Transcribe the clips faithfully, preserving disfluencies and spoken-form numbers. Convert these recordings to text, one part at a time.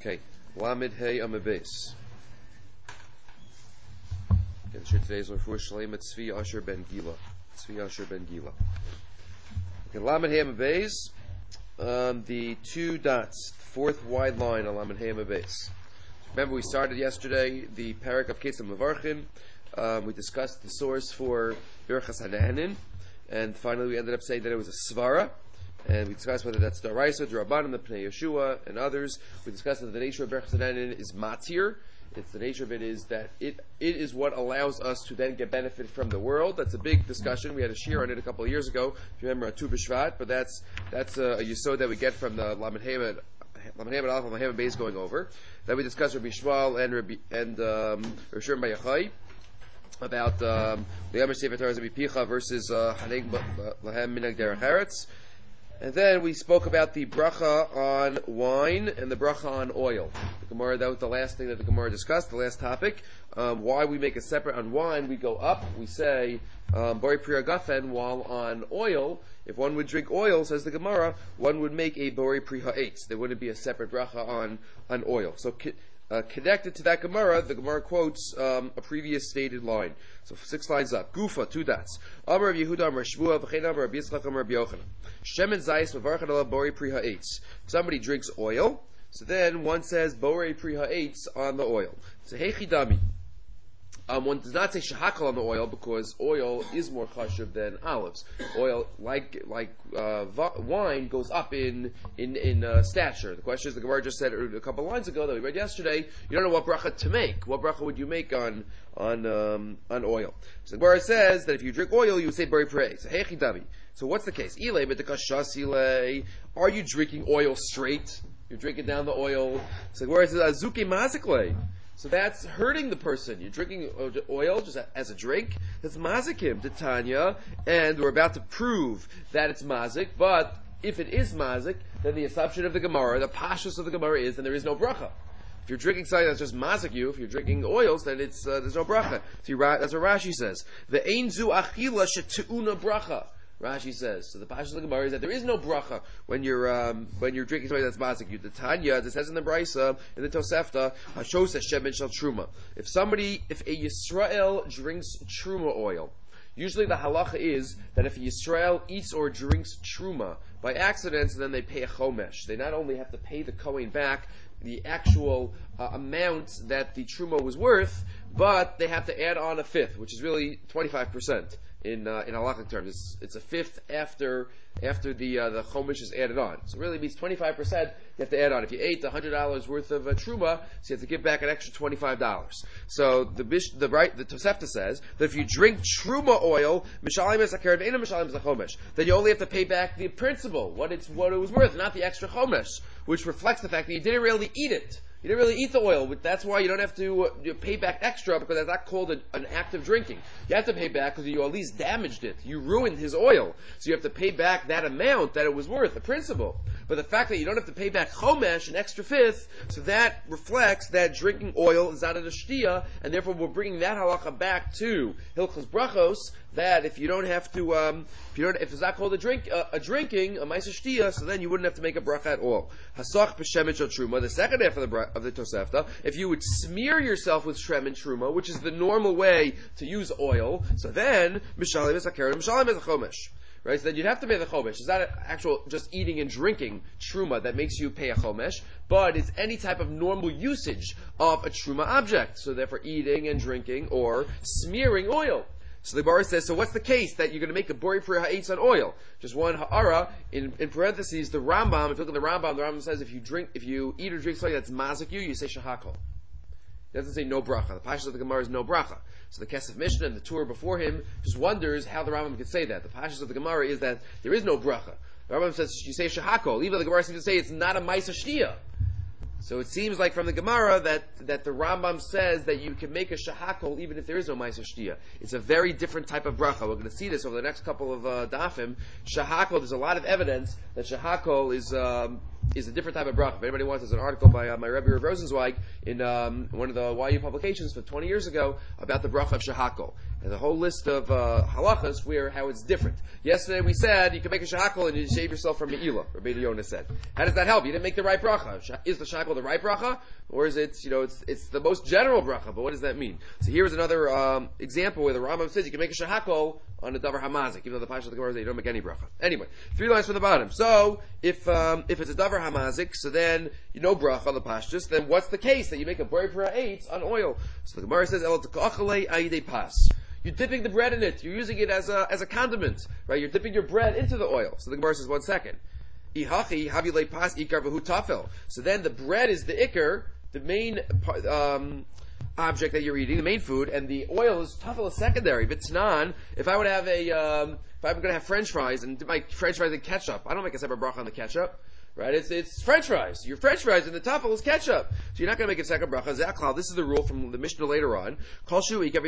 Okay, Lamed Hey Amabes. Okay, the shir today is Refuah Shleima Tzvi Asher Ben Gila. Tzvi Asher Ben Gila. Okay, Lamed Hey Amabes. Um, the two dots, the fourth wide line on Lamed Hey Amabes. Remember, we started yesterday the parak of Ketzim Mevarchin. Um, we discussed the source for Birchas Hananin, and finally we ended up saying that it was a svara. And we discussed whether that's Daraisa, Durabanan, the Pnei Yeshua, and others. We discussed that the nature of Birchas Hananin is matir. It's the nature of it is that it it is what allows us to then get benefit from the world. That's a big discussion. We had a shir on it a couple of years ago, if you remember, Tu B'Shvat. But that's that's a, a yesod that we get from the Lamed Hey Lamed Hey Aleph, Lamed Hey Beis going over. Then we discussed Rabbi Shmuel and Rabbi and um, Rosh Bar Yochai about um, the Yom Sefer Torah Rabbi Picha versus Haneg Lahem Minag Derech Eretz. And then we spoke about the bracha on wine and the bracha on oil. The Gemara, that was the last thing that the Gemara discussed, the last topic. Um, why we make a separate on wine, we go up, we say Bori Priya Gafen, while on oil, if one would drink oil, says the Gemara, one would make a Bori Priya Eitz. There wouldn't be a separate bracha on, on oil. So uh, connected to that Gemara, the Gemara quotes um, a previous stated line. So six lines up. Gufa, two dots. Amar Rav Yehuda, Amar Shmuel, V'chein Amar Rabbi Yitzchak, Amar Rabbi Yochanan. Shemen Zayis Mevarchan Ala Bori Pri Ha'etz. Somebody drinks oil, so then one says Bori Pri Ha'etz on the oil. So Heichidami. Um, one does not say shahakal on the oil because oil is more chashuv than olives. Oil, like like uh, v- wine, goes up in in in uh, stature. The question is, the Gemara just said a couple lines ago that we read yesterday. You don't know what bracha to make. What bracha would you make on on um, on oil? So the Gemara says that if you drink oil, you would say bari prei. So heichidami. So what's the case? Ilay b'tekashasile. Are you drinking oil straight? You're drinking down the oil. So the Gemara says azuke mazikle. So that's hurting the person. You're drinking oil just as a drink. That's mazikim, Titania, and we're about to prove that it's mazik. But if it is mazik, then the assumption of the Gemara, the pashtus of the Gemara is, then there is no bracha. If you're drinking something that's just mazik you, if you're drinking oils, then it's uh, there's no bracha. So that's what Rashi says. The einzu achila shetuuna bracha. Rashi says. So the pashtus of the Gemara is that there is no bracha when you're um, when you're drinking something that's mazik. You the Tanya, it says in the Brisa, in the Tosefta, Hashos Shemen Shel Truma. If somebody, if a Yisrael drinks Truma oil, usually the halacha is that if a Yisrael eats or drinks Truma by accident, then they pay a chomesh. They not only have to pay the Kohen back the actual uh, amount that the Truma was worth, but they have to add on a fifth, which is really twenty-five percent. In uh, in halakhic terms, it's, it's a fifth after after the uh, the chomish is added on. So it really means twenty-five percent you have to add on. If you ate one hundred dollars worth of uh, truma, so you have to give back an extra twenty-five dollars. So the the right the Tosefta says that if you drink truma oil, mishalim es hakeret ve'ena mishalim es chomish, then you only have to pay back the principal, what it's what it was worth, not the extra chomish, which reflects the fact that you didn't really eat it. You didn't really eat the oil, but that's why you don't have to uh, pay back extra, because that's not called a, an act of drinking. You have to pay back because you at least damaged it. You ruined his oil. So you have to pay back that amount that it was worth, the principal. But the fact that you don't have to pay back chomesh, an extra fifth, so that reflects that drinking oil is out of the shtia, and therefore we're bringing that halacha back to Hilchos Brachos, that if you don't have to, um, if you don't, if it's not called a drink, uh, a drinking, a ma'aser shtia, so then you wouldn't have to make a bracha at all. Hasach b'shemen shel truma. The second half of the bra- of the Tosefta, if you would smear yourself with shemen truma, which is the normal way to use oil, so then mishalim es hakeret, mishalim es chomesh. Right, so then you'd have to pay the chomesh. It's not an actual just eating and drinking truma that makes you pay a chomesh, but it's any type of normal usage of a truma object. So therefore, eating and drinking or smearing oil. So the Gemara says, so what's the case that you're going to make a bori pri ha'etz on oil? Just one ha'ara, in, in parentheses, the Rambam, if you look at the Rambam, the Rambam says if you drink, if you eat or drink something that's mazik you, you say shahakol. It doesn't say no bracha. The pashtus of the Gemara is no bracha. So the Kesef Mishnah and the Torah before him just wonders how the Rambam could say that. The pashtus of the Gemara is that there is no bracha. The Rambam says you say shahakol. Even though the Gemara seems to say it's not a ma'aser shtia. So it seems like from the Gemara that, that the Rambam says that you can make a shahakol even if there is no ma'aser shtia. It's a very different type of bracha. We're going to see this over the next couple of uh, dafim. Shahakol, there's a lot of evidence that shahakol is um, is a different type of bracha. If anybody wants, there's an article by uh, my Rebbe Rav Rosenzweig in um, one of the Y U publications from twenty years ago about the bracha of shahakol. And a whole list of uh, halachas where how it's different. Yesterday we said you can make a shahakol and you shave yourself from me'ilah. Rabbi Yonah said. How does that help? You didn't make the right bracha. Is the shahakol the right bracha, or is it, you know, it's it's the most general bracha? But what does that mean? So here's another um, example where the Rambam says you can make a shahakol on a davar hamazik, even though the pasuk of the Gemara says you don't make any bracha. Anyway, three lines from the bottom. So if um, if it's a davar hamazik, so then you know bracha on the pashtus. Then what's the case that you make a bori pra eitz on oil? So the Gemara says el tekachale ayidei pas. You're dipping the bread in it. You're using it as a as a condiment, right? You're dipping your bread into the oil. So the Gemara says, one second. Ihachi havile pas ikar v'hu tafel. So then the bread is the ikar, the main um, object that you're eating, the main food, and the oil is tafel is secondary. But tanan, if I would have a, um, if I'm going to have French fries and dip my French fries in ketchup, I don't make a separate bracha on the ketchup. Right? It's it's French fries. Your French fries and the tafel is ketchup. So you're not going to make a second bracha. Zaklal. This is the rule from the Mishnah later on. If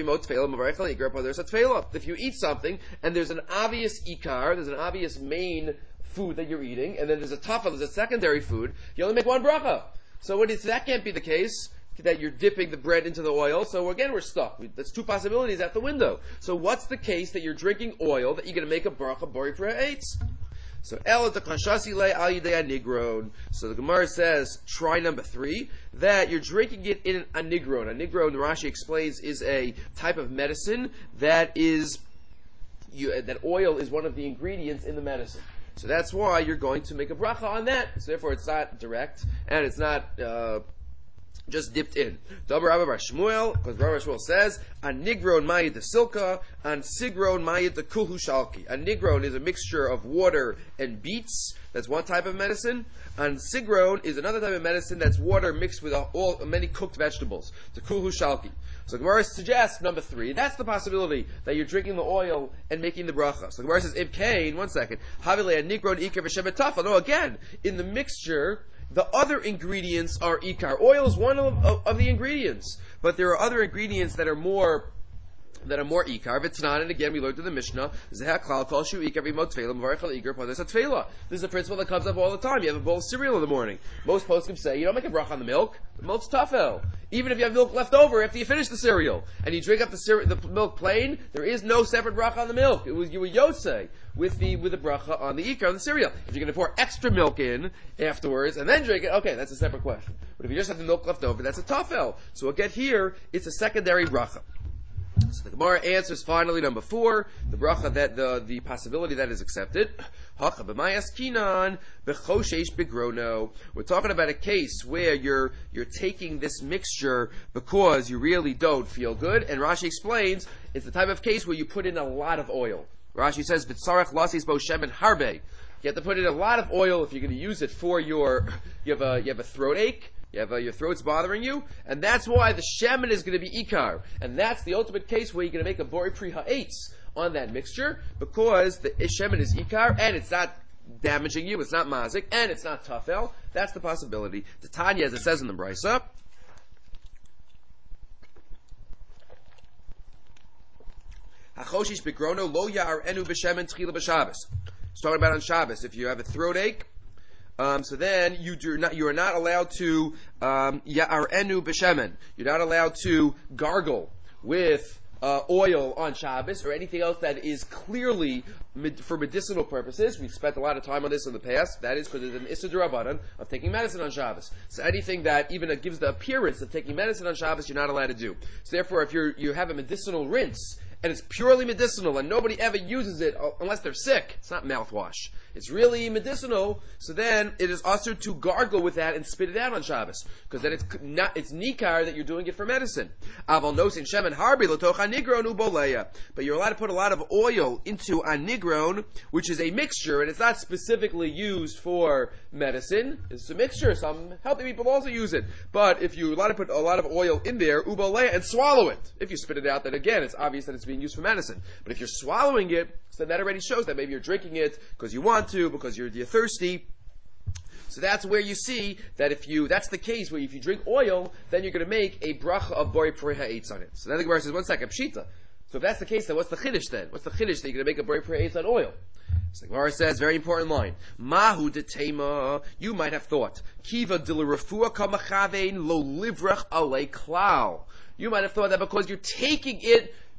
you eat something and there's an obvious ikar, there's an obvious main food that you're eating, and then there's a tafel, there's a secondary food, you only make one bracha. So what is, that can't be the case, that you're dipping the bread into the oil. So again, we're stuck. We, that's two possibilities at the window. So what's the case that you're drinking oil that you're going to make a bracha bori pra eitz? So el tekashasi le al yidei anigron. So the Gemara says, try number three, that you're drinking it in a nigron. A nigron, the Rashi explains, is a type of medicine that is you, that oil is one of the ingredients in the medicine. So that's why you're going to make a bracha on that. So therefore, it's not direct and it's not uh, just dipped in. Dabar Rabba Bar Shmuel, because Rabbi Shmuel says, a nigron mayit the silka, and sigron mayit the kulhu shalki. A nigron is a mixture of water and beets. That's one type of medicine. And sigron is another type of medicine that's water mixed with all many cooked vegetables. The kulhu shalki. So Gemara suggests number three. That's the possibility that you're drinking the oil and making the bracha. So Gemara says, Ibn Cain, one second. Havile a nigron ikar v'shevet tafel. No, again, in the mixture, the other ingredients are ikar. Oil is one of, of, of the ingredients, but there are other ingredients that are more that are more ikar. V'tanan, and again we learned in the Mishnah, zehaklal kol shu ikar v'imot tefela m'varech al ikar padas hatefela. This is a principle that comes up all the time. You have a bowl of cereal in the morning. Most poskim say you don't make a bracha on the milk. The milk's tafel. Even if you have milk left over after you finish the cereal and you drink up the, cere- the milk plain, there is no separate bracha on the milk. It was you were yotzei with the with the bracha on the ikar on the cereal. If you're going to pour extra milk in afterwards and then drink it, okay, that's a separate question. But if you just have the milk left over, that's a tafel. So again here, it's a secondary bracha. So the Gemara answers finally number four, the bracha that the the possibility that is accepted. We're talking about a case where you're you're taking this mixture because you really don't feel good, and Rashi explains it's the type of case where you put in a lot of oil. Rashi says, "B'tzarech lasis bo shemen harbe." You have to put in a lot of oil if you're going to use it for your you have a you have a throat ache. You have uh, your throat's bothering you, and that's why the shemen is going to be ikar, and that's the ultimate case where you're going to make a bori pri ha'etz on that mixture, because the shemen is ikar, and it's not damaging you, it's not mazik, and it's not tafel. That's the possibility. The Tanya, as it says in the Brisa, hachoshish begrono lo ya'ar enu b'shemen tchila b'Shabbos. It's talking about on Shabbos. If you have a throat ache, Um, so then you do not, you are not allowed to um, ya'arenu b'shemen. You're not allowed to gargle with uh, oil on Shabbos or anything else that is clearly med- for medicinal purposes. We've spent a lot of time on this in the past. That is because there's an issa d'Rabbanan of taking medicine on Shabbos. So anything that even gives the appearance of taking medicine on Shabbos, you're not allowed to do. So therefore, if you you have a medicinal rinse and it's purely medicinal and nobody ever uses it unless they're sick, it's not mouthwash. It's really medicinal, so then it is also to gargle with that and spit it out on Shabbos, because then it's not, it's nikar that you're doing it for medicine. Aval nosin shemen harbi l'toch anigron uboleya. But you're allowed to put a lot of oil into anigron, which is a mixture, and it's not specifically used for medicine. It's a mixture. Some healthy people also use it. But if you're allowed to put a lot of oil in there, uboleya, and swallow it. If you spit it out, then again, it's obvious that it's being used for medicine. But if you're swallowing it, so that already shows that maybe you're drinking it because you want to, because you're, you're thirsty. So that's where you see that if you, that's the case where if you drink oil, then you're going to make a bracha of bori pri ha'etz on it. So then the Gemara says, one second, pshita. So if that's the case, then what's the chiddush then? What's the chiddush that you're going to make a bori pri ha'etz on oil? So the Gemara says, very important line. Mahu detema. You might have thought, kiva dilirafua kamachavein lo livrach alei klal. You might have thought that because you're taking it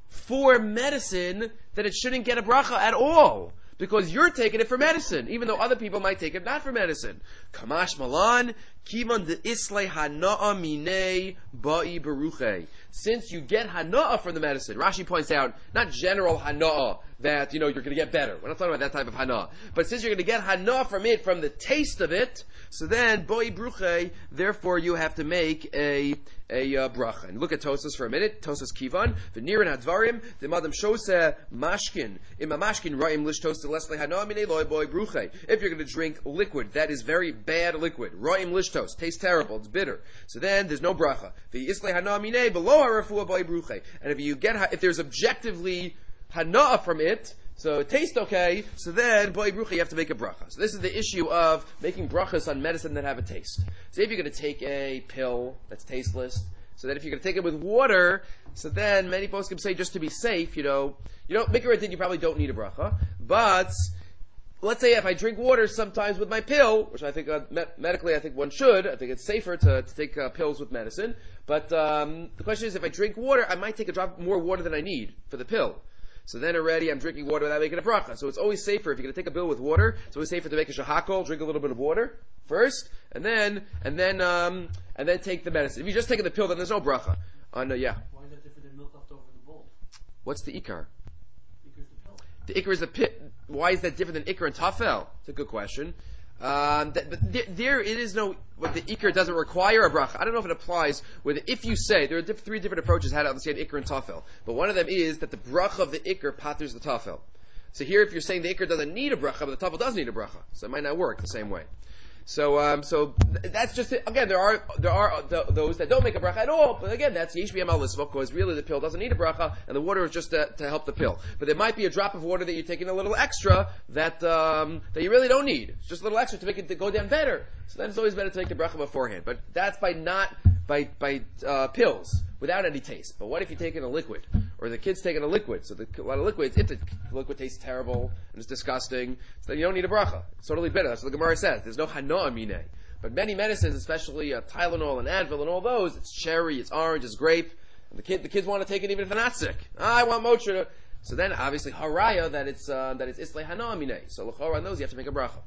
for medicine, then it shouldn't get a bracha at all. Because you're taking it for medicine, even though other people might take it not for medicine. Kamash malan, kiman de islay hana'a minei ba'i beruche. Since you get hana'a from the medicine, Rashi points out, not general hana'a, that, you know, you're going to get better. We're not talking about that type of hana'a. But since you're going to get hana'a from it, from the taste of it, so then, ba'i beruche, therefore you have to make a a uh, bracha. And look at Tosas for a minute. Tosas Kivan, v'nirin hadvarim, the madam shose mashkin, ima mashkin ra'im lish toast lesle hana'a minei loy ba'i beruche. If you're going to drink liquid, that is very bad liquid. Ra'im lish toast, tastes terrible, it's bitter. So then, there's no bracha. V'yislei hana'a minei below ha'refuah ba'i beruche. And if you get, if there's objectively hana'a from it, so it tastes okay, so then, ba'i beruche, you have to make a bracha. So this is the issue of making brachas on medicine that have a taste. So if you're going to take a pill that's tasteless, so that if you're going to take it with water, so then many poskim say just to be safe, you know, you don't, make a you probably don't need a bracha, but let's say if I drink water sometimes with my pill, which I think uh, me- medically I think one should, I think it's safer to, to take uh, pills with medicine, but um, the question is if I drink water, I might take a drop more water than I need for the pill. So then already I'm drinking water without making a bracha. So it's always safer, if you're going to take a pill with water, it's always safer to make a shahakol, drink a little bit of water first, and then, and then, um, and then take the medicine. If you're just taking the pill, then there's no bracha. Uh, no, yeah. Why is that different than milk left over in the bowl? What's the ikar? Ikar is the pill. The ikar is the pit. Why is that different than ikar and tafel? It's a good question. Um, that, but there, there it is no, what the ikar doesn't require a bracha. I don't know if it applies with, if you say, there are diff, three different approaches how to understand ikar and tafel. But one of them is that the bracha of the ikar patters the tafel. So here if you're saying the ikar doesn't need a bracha, but the tafel does need a bracha. So it might not work the same way. So, um, so th- that's just it. Again, there are there are th- those that don't make a bracha at all. But again, that's yesh b'yam al lisva, because really the pill doesn't need a bracha, and the water is just to, to help the pill. But there might be a drop of water that you're taking a little extra that um, that you really don't need. It's just a little extra to make it to go down better. So then it's always better to take the bracha beforehand. But that's by not by by uh, pills without any taste. But what if you're taking a liquid, or the kid's taking a liquid? So the, a lot of liquids, if the liquid tastes terrible and it's disgusting, so then you don't need a bracha. It's totally bitter. That's what the Gemara says. There's no hanoah minei. But many medicines, especially uh, Tylenol and Advil and all those, it's cherry, it's orange, it's grape. And the kid, the kids want to take it even if they're not sick. Ah, I want mocha. So then, obviously, haraya that it's uh, that it's islay hanoah minei. So l'chora knows you have to make a bracha.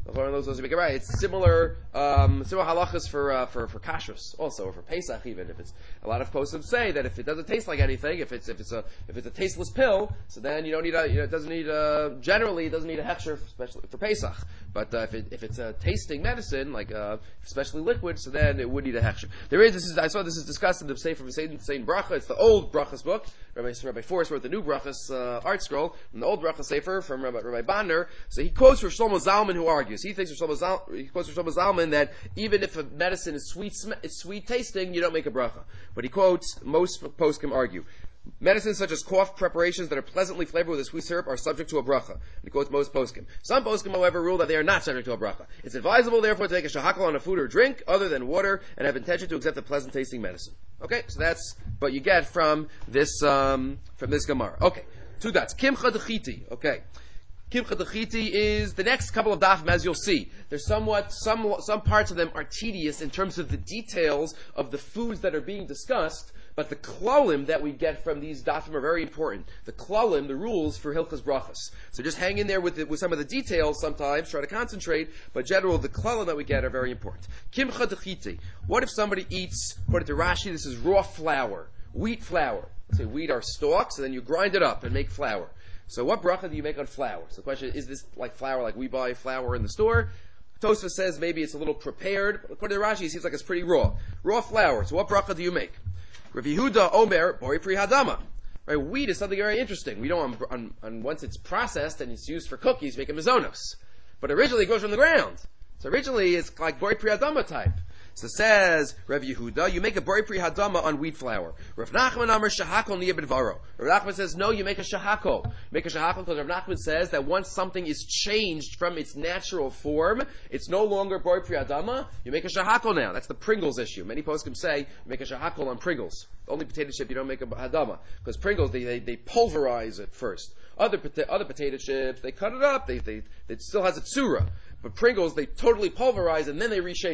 It's similar, um, similar halachas for, uh, for, for kashrus also, or for Pesach even. If it's, a lot of poskim say that if it doesn't taste like anything, if it's, if it's a, if it's a tasteless pill, so then you don't need a, you know, it doesn't need a, generally it doesn't need a hechsher, especially for Pesach. But, uh, if it, if it's a tasting medicine, like, uh, especially liquid, so then it would need a hechsher. There is, this is, I saw this is discussed in the Sefer Saint Bracha, it's the old Brachas book. Rabbi, Rabbi Forrest wrote the new Brachas, uh, art scroll, and the old Brachas Sefer from Rabbi, Rabbi Bonner. So he quotes from Shlomo Zalman who argues. He thinks from Shlomo Zal, he quotes from Shlomo Zalman that even if a medicine is sweet, it's sweet tasting, you don't make a bracha. But he quotes, most poskim argue, medicines such as cough preparations that are pleasantly flavored with a sweet syrup are subject to a bracha. And he quotes most poskim. Some poskim, however, rule that they are not subject to a bracha. It's advisable, therefore, to take a shahakal on a food or drink other than water and have intention to accept a pleasant tasting medicine. Okay, so that's what you get from this um, from this Gemara. Okay, two dots. Kimcha d'chiti. Okay. Kimcha d'chiti is the next couple of dafim, as you'll see. There's somewhat, some, some parts of them are tedious in terms of the details of the foods that are being discussed, but the klalim that we get from these dafim are very important. The klalim, the rules for Hilchas Brachas. So just hang in there with the, with some of the details sometimes, try to concentrate, but general, the klalim that we get are very important. Kimcha d'chiti. What if somebody eats, according to Rashi, this is raw flour, wheat flour. Let's say wheat are stalks, and then you grind it up and make flour. So what bracha do you make on flour? So the question is, is this like flour, like we buy flour in the store? Tosfos says maybe it's a little prepared. According to Rashi, it seems like it's pretty raw. Raw flour. So what bracha do you make? Rav Yehuda Omer, Bori Pri Hadama. Right, wheat is something very interesting. We know on, on, on once it's processed and it's used for cookies, make a mizonos. But originally it grows from the ground. So originally it's like Bori Pri Hadama type. So says Rav Yehuda, you make a bori pri hadama on wheat flour. Rav Nachman Amar shahakol niya b'dvaro. Rav Nachman says, no, you make a shahakol. Make a shahakol because Rav Nachman says that once something is changed from its natural form, it's no longer bori pri hadama, you make a shahakol now. That's the Pringles issue. Many poskim say, you make a shahakol on Pringles. Only potato chip you don't make a hadama. Because Pringles, they, they, they pulverize it first. Other, pota- other potato chips, they cut it up, they, they, it still has a tsura. But Pringles, they totally pulverize and then they reshape it.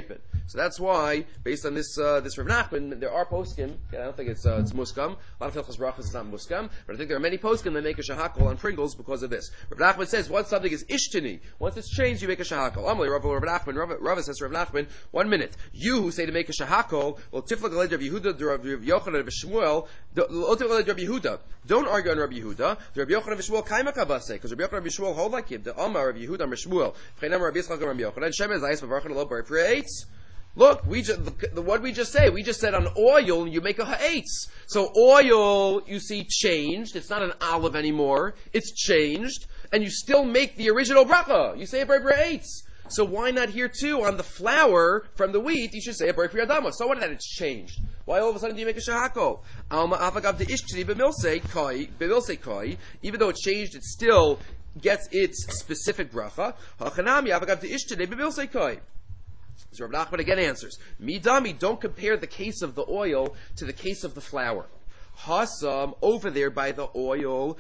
So that's why, based on this uh, this Rav Nachman, there are poskim. I don't think it's uh, it's muskam. A lot of Hilchos Brachos is not muskam, but I think there are many poskim that make a shahakol on Pringles because of this. Rav Nachman says once something is ishtini, once it's changed, you make a shahakol. Amalei Rav Rav Nachman, Rav, Rav says to Rav Nachman, one minute. You who say to make a shahakol, well, tiflak aled Rav Yehuda, Rav Yochanan, Rav Shmuel, tiflak Rav Yehuda. Don't argue on Rav Yehuda. The Rav Yochanan, Rav Shmuel, kaima kabase, because Rav Yochanan, Rav Shmuel hold like him. The Amar Rav Yehuda, Rav Shmuel, V'cheinam Rav Yitzchak, Rav Yochanan, Shem Ezayis, Mavarchan Lo Bar Preitz. Look, we just, the, what we just say, we just said on oil, you make a ha'etz. So oil, you see, changed. It's not an olive anymore. It's changed. And you still make the original bracha. You say a bar ha'etz. So why not here too, on the flour from the wheat, you should say a bar adama. So what that it's changed? Why all of a sudden do you make a shahako? Alma afagav de ishtri b'milsei koi, b'milsei koi, even though it changed, it still gets its specific bracha. Hachanami afagav de ishtri b'milsei koi. So Rav Nachman again answers, Midami, don't compare the case of the oil to the case of the flour. Hasam, over there by the oil,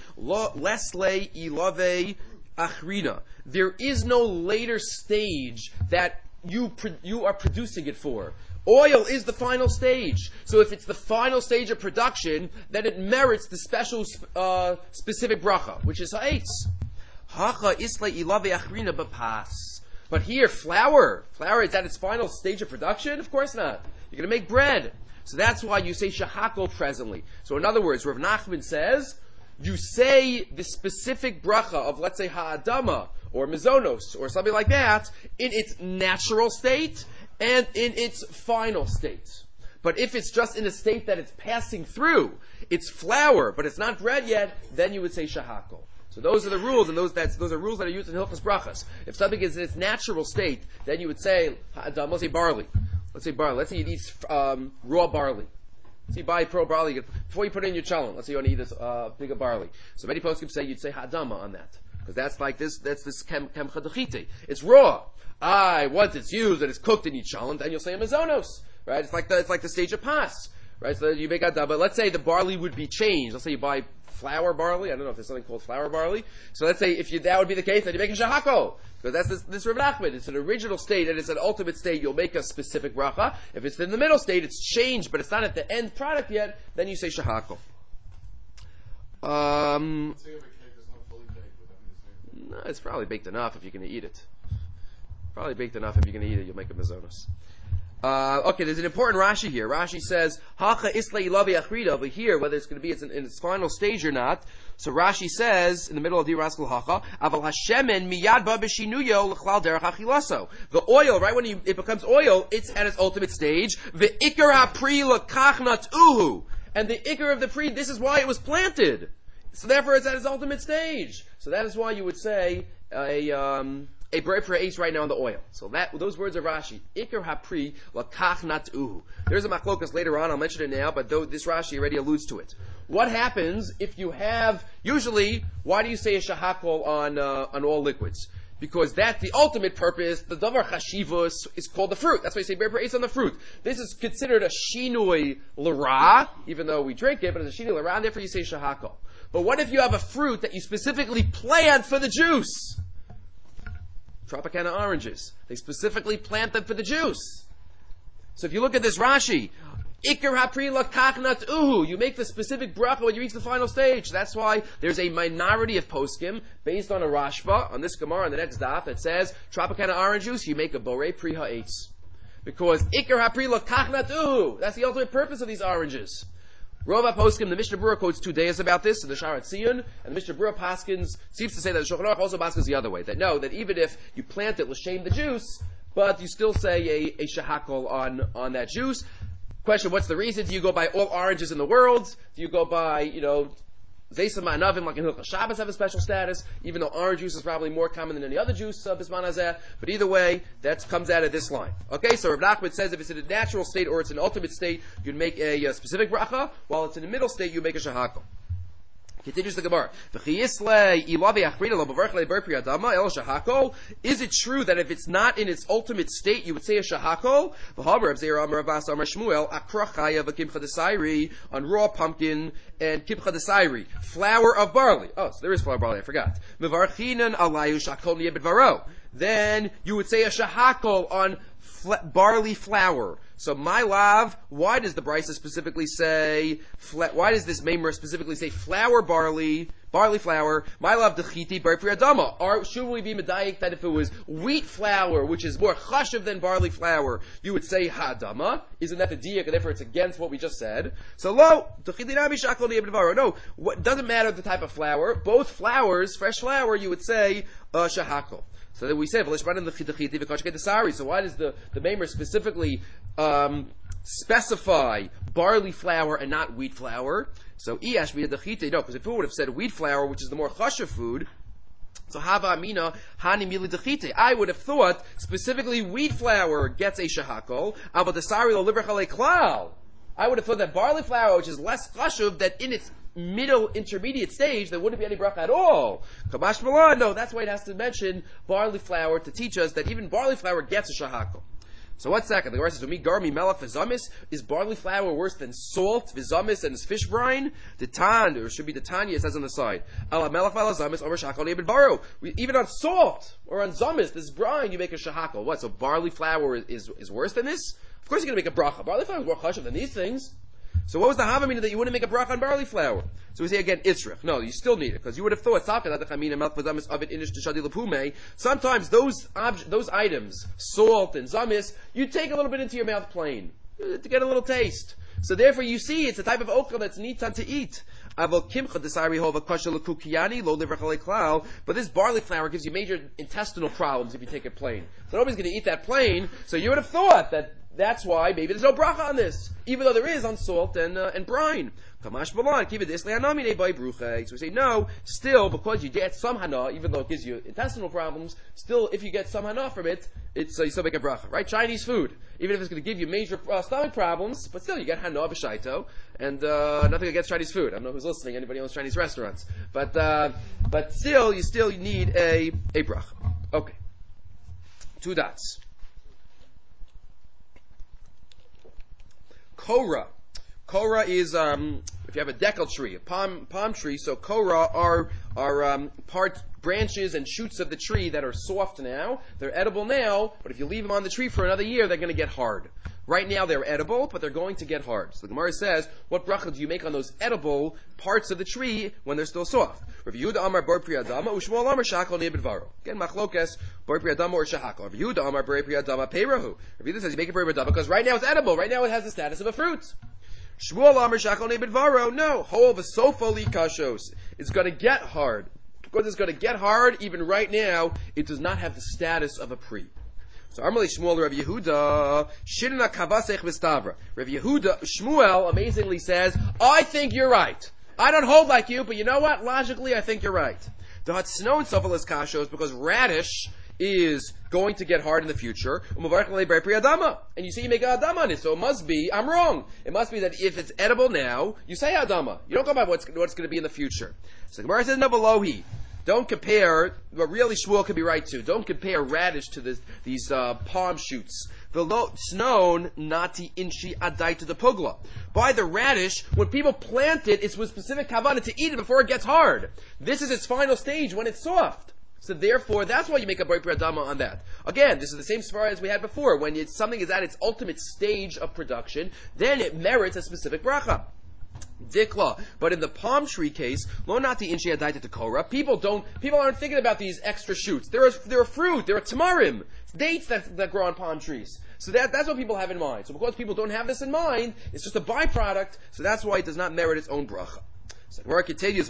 lesle ilave achrina. There is no later stage that you pro- you are producing it for. Oil is the final stage. So if it's the final stage of production, then it merits the special uh, specific bracha, which is ha'etz. Hacha isle ilave achrina b'pas. But here, flour, flour is at its final stage of production? Of course not. You're going to make bread. So that's why you say shahako presently. So in other words, Rav Nachman says, you say the specific bracha of, let's say, ha'adama, or mizonos, or something like that, in its natural state, and in its final state. But if it's just in a state that it's passing through, it's flour, but it's not bread yet, then you would say shahako. So those are the rules, and those that's, those are rules that are used in Hilchos Brachas. If something is in its natural state, then you would say, let's say barley. Let's say barley. Let's say you eat um, raw barley. So you buy pro barley you get, before you put it in your challah. Let's say you want to eat a uh, pig of barley. So many poskim say you'd say hadama on that, because that's like this. That's this kem kem chadachite. It's raw. I once it's used and it's cooked in your challah, then you'll say a mazonos. Right? It's like the it's like the stage of pas. Right? So you make hadama. But let's say the barley would be changed. Let's say you buy flour barley. I don't know if there's something called flour barley. So let's say if you, that would be the case, then you make a shahako. Because that's this, this Rav Nachman. It's an original state and it's an ultimate state. You'll make a specific bracha. If it's in the middle state, it's changed, but it's not at the end product yet, then you say shahako. Um, no, it's probably baked enough if you're going to eat it. Probably baked enough if you're going to eat it, you'll make a mazonos. Uh, okay, there's an important Rashi here. Rashi says, Hacha isla ilavi achrida, over here, whether it's going to be in its final stage or not. So Rashi says, in the middle of the Raskal Hacha, Aval Hashemen miyad ba b'shinuyo l'chlal derech achilaso. The oil, right when you, it becomes oil, it's at its ultimate stage. Ve'ikar ha'pri l'kach nat'uhu. And the ikar of the pri, this is why it was planted. So therefore it's at its ultimate stage. So that is why you would say a, um, a bread for ace right now in the oil. So that those words are Rashi. Ikar hapri lakach nat'uhu. There's a machlokas later on. I'll mention it now, but though this Rashi already alludes to it. What happens if you have usually? Why do you say a shahakol on uh, on all liquids? Because that's the ultimate purpose. The davar chashivus is called the fruit. That's why you say bread for ace on the fruit. This is considered a shinui l'ra, even though we drink it, but it's a shinui l'ra. And therefore you say shahakol. But what if you have a fruit that you specifically plant for the juice? Tropicana oranges. They specifically plant them for the juice. So if you look at this Rashi, Ikar hapri lakach nat'uhu, you make the specific bracha when you reach the final stage. That's why there's a minority of poskim based on a Rashba, on this Gemara, on the next daf, that says, Tropicana orange juice, you make a borei pri ha'etz. Because Ikar hapri lakach nat'uhu, that's the ultimate purpose of these oranges. Rova Poskim, the Mishnah Berurah quotes two days about this in the Sharat Tziyun, and the Mishnah Berurah Paskins seems to say that the Shulchan Aruch also paskins the other way. That no, that even if you plant it, l'shem the juice, but you still say a, a shahakol on, on that juice. Question, what's the reason? Do you go by all oranges in the world? Do you go by, you know, Zeisa Ma'anavim, like in Hilchos Shabbos, have a special status, even though orange juice is probably more common than any other juice, uh, Bisman Hazeh. But either way, that comes out of this line. Okay, so Rav Nachman says if it's in a natural state or it's an ultimate state, you'd make a, a specific bracha, while it's in the middle state, you make a shahakol. Continues the Gemara. Is it true that if it's not in its ultimate state, you would say a shahakol? On raw pumpkin and kipcha desairi, flour of barley. Oh, so there is flour of barley, I forgot. Then you would say a shahakol on fla- barley flour. So my lav, why does the Brisa specifically say, fla- why does this Maimer specifically say flour barley, barley flour, my lav dechiti bar pri adama? Or should we be medayik that if it was wheat flour, which is more chashuv than barley flour, you would say hadama? Isn't that the diak, and therefore it's against what we just said? So lo, dechiti nami shakol ni'ebdevaro. No, what, doesn't matter the type of flour, both flours, fresh flour, you would say, uh, shahakol. So then we say, so why does the, the Maimer specifically um, specify barley flour and not wheat flour? So, no, because if it would have said wheat flour, which is the more chashuv food, so hava amina hani mili dechite. I would have thought specifically wheat flour gets a shahakol, aber desari lo liver chale klal. I would have thought that barley flour, which is less chashuv, that in its middle intermediate stage, there wouldn't be any bracha at all. Kamash Malan, no, that's why it has to mention barley flour to teach us that even barley flour gets a shahakol. So what's second? The Gemara says, "Mi garmi melach v'zamis." Is barley flour worse than salt, v'zamis, and fish brine? The tan, or it should be the tanya. It says on the side, "Ala melach v'zamis over shahakol ne'ebed baro." Even on salt or on zamis, this brine, you make a shahakol. What? So barley flour is, is is worse than this? Of course, you're going to make a bracha. Barley flour is more chashuv than these things. So what was the havamina that you wouldn't make a bracha on barley flour? So we say again, itzrich. No, you still need it, because you would have thought, sometimes those obj- those items, salt and zamis, you take a little bit into your mouth plain, to get a little taste. So therefore you see, it's a type of okra that's nitan to eat. But this barley flour gives you major intestinal problems if you take it plain. So nobody's going to eat that plain, so you would have thought that that's why maybe there's no bracha on this, even though there is on salt and uh, and brine. Kamash balan, keep it this le'anamine by bruche. So we say no, still because you get some hana, even though it gives you intestinal problems, still if you get some hana from it, it's uh, you still make a bracha, right? Chinese food, even if it's going to give you major uh, stomach problems, but still you get hana b'shaito, and uh, nothing against Chinese food. I don't know who's listening. Anybody owns Chinese restaurants, but uh, but still you still need a a bracha. Okay, two dots. Korah. Korah is, um, if you have a decal tree, a palm palm tree, so korah are are um, part branches and shoots of the tree that are soft now. They're edible now, but if you leave them on the tree for another year, they're going to get hard. Right now they're edible, but they're going to get hard. So the Gemara says, what bracha do you make on those edible parts of the tree when they're still soft? Rav Yehuda Amar bar pri adama, u'Shmuel Amar shachal ne'bedvaro. Again, machlokes, bar pri adama or shahakal. Rav Yehuda Amar bar pri adama peirahu. Rav Yehuda says you make it bar pri adama because right now it's edible. Right now it has the status of a fruit. Shmuel Amar shachal ne'bedvaro. No, hol v'sofa li kashos. It's going to get hard. Because it's going to get hard, even right now, it does not have the status of a pre. So Amalei Shmuel Rav Yehuda Shirna Kavasech V'Stavra. Rav Yehuda Shmuel amazingly says, I think you're right. I don't hold like you, but you know what? Logically, I think you're right. The Hatzno and Sofalas Kashos because radish is going to get hard in the future. And you say you make an adama on it, so it must be, I'm wrong. It must be that if it's edible now, you say adama. You don't go by what's, what's going to be in the future. So Gemara says, no, belohi. Don't compare, but really Shmuel could be right too. Don't compare radish to this, these uh, palm shoots. Snown nati inchi adai to the pugla. By the radish, when people plant it, it's with specific kavanah to eat it before it gets hard. This is its final stage when it's soft. So therefore, that's why you make a bar pri adama on that. Again, this is the same svara as we had before. When it's, something is at its ultimate stage of production, then it merits a specific bracha. Dikla. But in the palm tree case, lo nati inchi adaita to Korah, people don't, people aren't thinking about these extra shoots. They're a, they're a fruit, they're a tamarim. It's dates that, that grow on palm trees. So that, that's what people have in mind. So because people don't have this in mind, it's just a byproduct, so that's why it does not merit its own bracha. So the Gemara continues,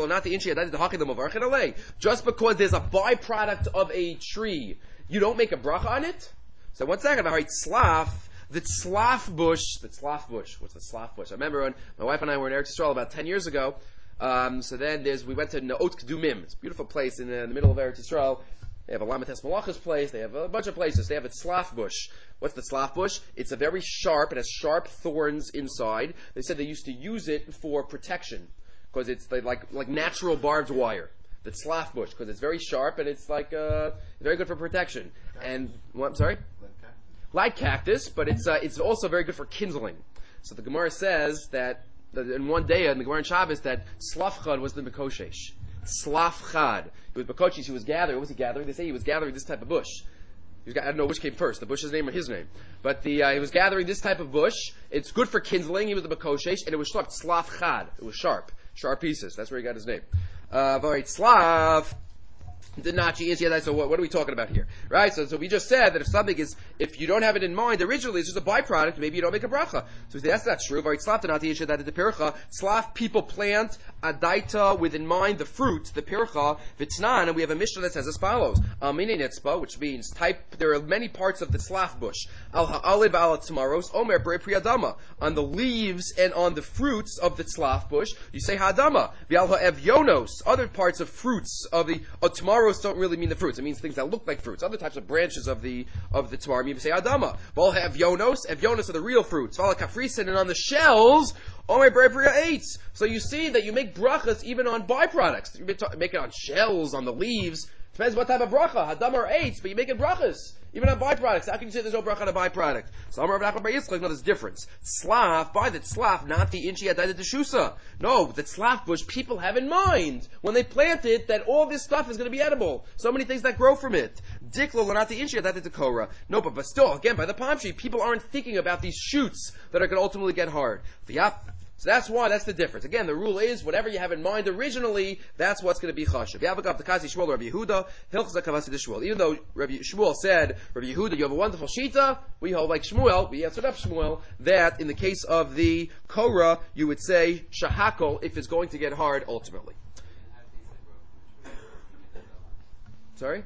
just because there's a byproduct of a tree, you don't make a bracha on it? So one second, all right, slaf, the tzlaf bush, the tzlaf bush, what's the tzlaf bush? I remember when my wife and I were in Eretz Yisrael about ten years ago, um, so then there's, we went to Naot Kedumim, it's a beautiful place in the, in the middle of Eretz Yisrael. They have a Lamates Malachas place, they have a bunch of places, they have a tzlaf bush. What's the tzlaf bush? It's a very sharp, it has sharp thorns inside. They said they used to use it for protection, because it's like, like natural barbed wire. The tzlaf bush, because it's very sharp and it's like, uh, very good for protection. And, what, I'm sorry? Like cactus, but it's uh, it's also very good for kindling. So the Gemara says that, that in one day in the Gemara in Shabbos that Slafchad was the Mekoshesh. Slafchad. It was Mekoshesh, he was gathering. What was he gathering? They say he was gathering this type of bush. He He was, I don't know which came first, the bush's name or his name. But the uh, he was gathering this type of bush. It's good for kindling. He was the Makoshesh, and it was sharp. Slav chad. It was sharp. Sharp pieces. That's where he got his name. Uh, all right, Slav. The Nachi is yeah. So what, what are we talking about here, right? So, so we just said that if something is, if you don't have it in mind originally, it's just a byproduct. Maybe you don't make a bracha. So that's not true. Very slav the Nachi is that the pircha. Slav people plant a daita with in mind the fruit, the pircha v'tznan, and we have a mishnah that says as follows: Amine nitzpa, which means type. There are many parts of the slav bush. Al ha'alib al tamaros omer bre priyadama. On the leaves and on the fruits of the slav bush, you say hadama. V'al ha'evyonos, other parts of fruits of the uh, tamaros don't really mean the fruits. It means things that look like fruits. Other types of branches of the of the tamar, you say adama. V'al ha'evyonos, evyonos are the real fruits. V'al ha'kafrisin, and on the shells, omer bre priyah. So you see that you make brachas even on byproducts. You make it on shells, on the leaves. Depends what type of bracha, hadam or eitz, but you make it brachas. Even on byproducts. How can you say there's no bracha on a byproduct? So Amar Rav Nachman bar Yitzchak, no, there's a difference. Slav, by the slav, not the inchi adaita deshusa. No, the slav bush, people have in mind, when they plant it, that all this stuff is going to be edible. So many things that grow from it. Diklo, not the inchi adaita dekora. No, but, but still, again, by the palm tree, people aren't thinking about these shoots that are going to ultimately get hard. So that's why, that's the difference. Again, the rule is, whatever you have in mind originally, that's what's going to be chashav. Yavakav Takazi Shmuel Rabbi Yehuda, Hilchza Kavasi Shmuel. Even though Rabbi Shmuel said, Rabbi Yehuda, you have a wonderful shita, we hold like Shmuel, we answered up Shmuel, that in the case of the Korah, you would say shahakol if it's going to get hard ultimately. Sorry?